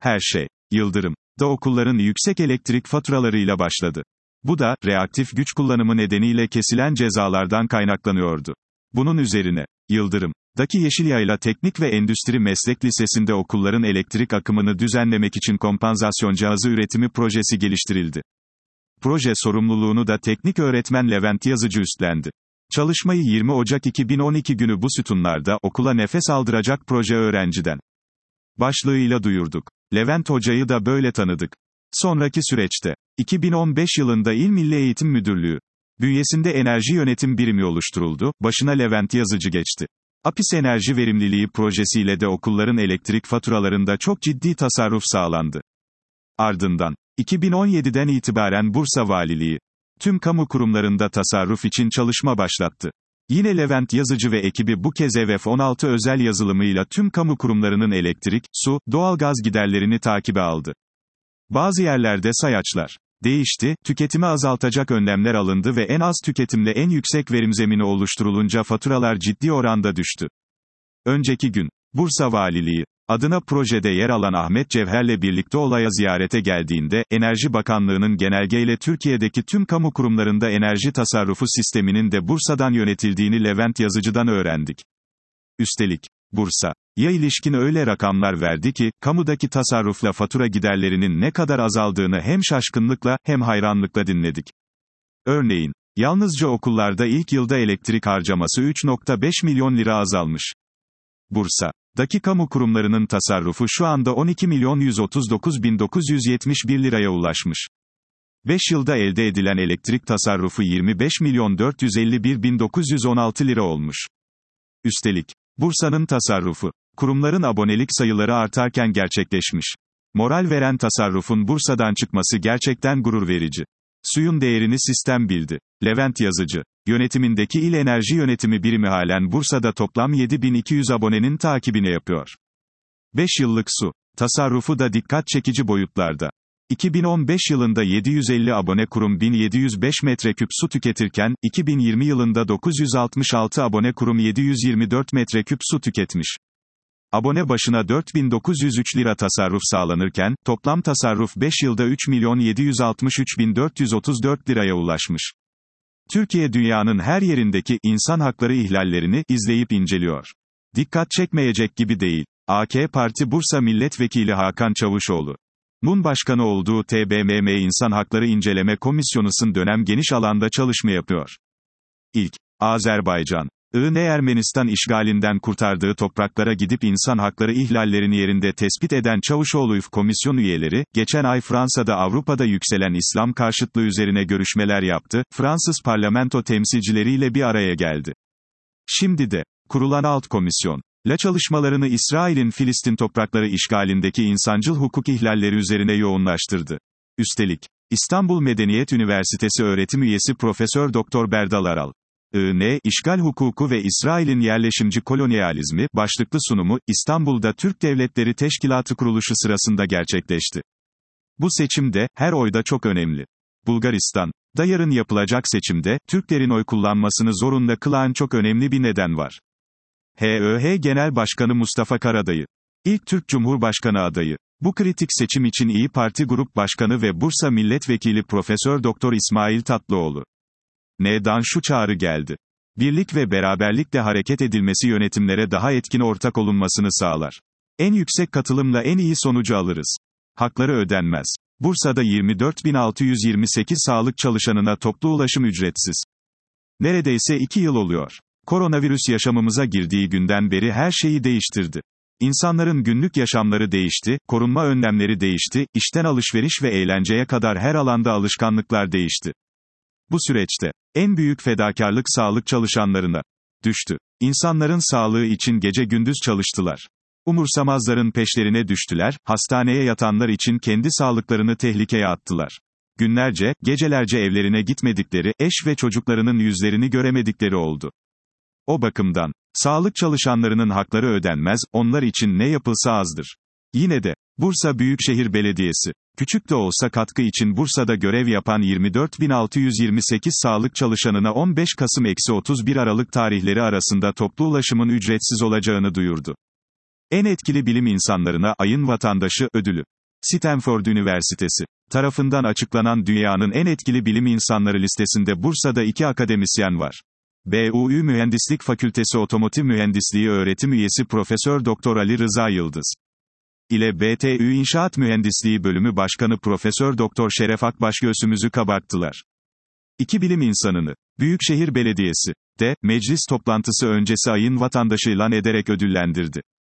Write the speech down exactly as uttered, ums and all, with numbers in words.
Her şey, Yıldırım, da okulların yüksek elektrik faturalarıyla başladı. Bu da, reaktif güç kullanımı nedeniyle kesilen cezalardan kaynaklanıyordu. Bunun üzerine, Yıldırım, daki Yeşilyayla Teknik ve Endüstri Meslek Lisesi'nde okulların elektrik akımını düzenlemek için kompansasyon cihazı üretimi projesi geliştirildi. Proje sorumluluğunu da teknik öğretmen Levent Yazıcı üstlendi. Çalışmayı yirmi Ocak iki bin on iki günü bu sütunlarda okula nefes aldıracak proje öğrenciden başlığıyla duyurduk. Levent Hoca'yı da böyle tanıdık. Sonraki süreçte, iki bin on beş yılında İl Milli Eğitim Müdürlüğü bünyesinde enerji yönetim birimi oluşturuldu, başına Levent Yazıcı geçti. APİS Enerji Verimliliği projesiyle de okulların elektrik faturalarında çok ciddi tasarruf sağlandı. Ardından, iki bin on yediden itibaren Bursa Valiliği, tüm kamu kurumlarında tasarruf için çalışma başlattı. Yine Levent Yazıcı ve ekibi bu kez E V F on altı özel yazılımıyla tüm kamu kurumlarının elektrik, su, doğalgaz giderlerini takibe aldı. Bazı yerlerde sayaçlar değişti, tüketimi azaltacak önlemler alındı ve en az tüketimle en yüksek verim zemini oluşturulunca faturalar ciddi oranda düştü. Önceki gün, Bursa Valiliği, adına projede yer alan Ahmet Cevher'le birlikte olaya ziyarete geldiğinde, Enerji Bakanlığı'nın genelgeyle Türkiye'deki tüm kamu kurumlarında enerji tasarrufu sisteminin de Bursa'dan yönetildiğini Levent Yazıcı'dan öğrendik. Üstelik, Bursa, ya ilişkin öyle rakamlar verdi ki, kamudaki tasarrufla fatura giderlerinin ne kadar azaldığını hem şaşkınlıkla, hem hayranlıkla dinledik. Örneğin, yalnızca okullarda ilk yılda elektrik harcaması üç nokta beş milyon lira azalmış. Bursa'daki kamu kurumlarının tasarrufu şu anda on iki milyon yüz otuz dokuz bin dokuz yüz yetmiş bir liraya ulaşmış. beş yılda elde edilen elektrik tasarrufu yirmi beş milyon dört yüz elli bir bin dokuz yüz on altı lira olmuş. Üstelik, Bursa'nın tasarrufu, kurumların abonelik sayıları artarken gerçekleşmiş. Moral veren tasarrufun Bursa'dan çıkması gerçekten gurur verici. Suyun değerini sistem bildi. Levent Yazıcı, yönetimindeki İl Enerji Yönetimi Birimi halen Bursa'da toplam yedi bin iki yüz abonenin takibini yapıyor. beş yıllık su tasarrufu da dikkat çekici boyutlarda. iki bin on beş yılında yedi yüz elli abone kurum bin yedi yüz beş metreküp su tüketirken, iki bin yirmi yılında dokuz yüz altmış altı abone kurum yedi yüz yirmi dört metreküp su tüketmiş. Abone başına dört bin dokuz yüz üç lira tasarruf sağlanırken, toplam tasarruf beş yılda üç milyon yedi yüz altmış üç bin dört yüz otuz dört liraya ulaşmış. Türkiye dünyanın her yerindeki insan hakları ihlallerini izleyip inceliyor. Dikkat çekmeyecek gibi değil. A K Parti Bursa Milletvekili Hakan Çavuşoğlu Nun başkanı olduğu T B M M İnsan Hakları İnceleme Komisyonu'nun dönem geniş alanda çalışma yapıyor. İlk, Azerbaycan, Iğne Ermenistan işgalinden kurtardığı topraklara gidip insan hakları ihlallerini yerinde tespit eden Çavuşoğlu komisyon üyeleri, geçen ay Fransa'da Avrupa'da yükselen İslam karşıtlığı üzerine görüşmeler yaptı, Fransız parlamento temsilcileriyle bir araya geldi. Şimdi de, kurulan alt komisyon, la çalışmalarını İsrail'in Filistin toprakları işgalindeki insancıl hukuk ihlalleri üzerine yoğunlaştırdı. Üstelik, İstanbul Medeniyet Üniversitesi öğretim üyesi Profesör Doktor Berdal Aral, I N, İşgal Hukuku ve İsrail'in Yerleşimci Kolonyalizmi, başlıklı sunumu, İstanbul'da Türk Devletleri Teşkilatı kuruluşu sırasında gerçekleşti. Bu seçimde, her oyda çok önemli. Bulgaristan'da yarın yapılacak seçimde, Türklerin oy kullanmasını zorunlu kılan çok önemli bir neden var. H Ö H Genel Başkanı Mustafa Karadayı, ilk Türk Cumhurbaşkanı adayı. Bu kritik seçim için İyi Parti Grup Başkanı ve Bursa Milletvekili Profesör Doktor İsmail Tatlıoğlu N'dan şu çağrı geldi. Birlik ve beraberlikle hareket edilmesi yönetimlere daha etkin ortak olunmasını sağlar. En yüksek katılımla en iyi sonucu alırız. Hakları ödenmez. Bursa'da yirmi dört bin altı yüz yirmi sekiz sağlık çalışanına toplu ulaşım ücretsiz. Neredeyse iki yıl oluyor. Koronavirüs yaşamımıza girdiği günden beri her şeyi değiştirdi. İnsanların günlük yaşamları değişti, korunma önlemleri değişti, işten alışveriş ve eğlenceye kadar her alanda alışkanlıklar değişti. Bu süreçte, en büyük fedakarlık sağlık çalışanlarına düştü. İnsanların sağlığı için gece gündüz çalıştılar. Umursamazların peşlerine düştüler, hastaneye yatanlar için kendi sağlıklarını tehlikeye attılar. Günlerce, gecelerce evlerine gitmedikleri, eş ve çocuklarının yüzlerini göremedikleri oldu. O bakımdan, sağlık çalışanlarının hakları ödenmez, onlar için ne yapılsa azdır. Yine de, Bursa Büyükşehir Belediyesi, küçük de olsa katkı için Bursa'da görev yapan yirmi dört bin altı yüz yirmi sekiz sağlık çalışanına on beş Kasım - otuz bir Aralık tarihleri arasında toplu ulaşımın ücretsiz olacağını duyurdu. En etkili bilim insanlarına ayın vatandaşı ödülü Stanford Üniversitesi tarafından açıklanan dünyanın en etkili bilim insanları listesinde Bursa'da iki akademisyen var. B U Ü Mühendislik Fakültesi Otomotiv Mühendisliği öğretim üyesi Profesör Doktor Ali Rıza Yıldız ile B T Ü İnşaat Mühendisliği Bölümü Başkanı Profesör Doktor Şeref Akbaş göğsümüzü kabarttılar. İki bilim insanını Büyükşehir Belediyesi de meclis toplantısı öncesi ayın vatandaşı ilan ederek ödüllendirdi.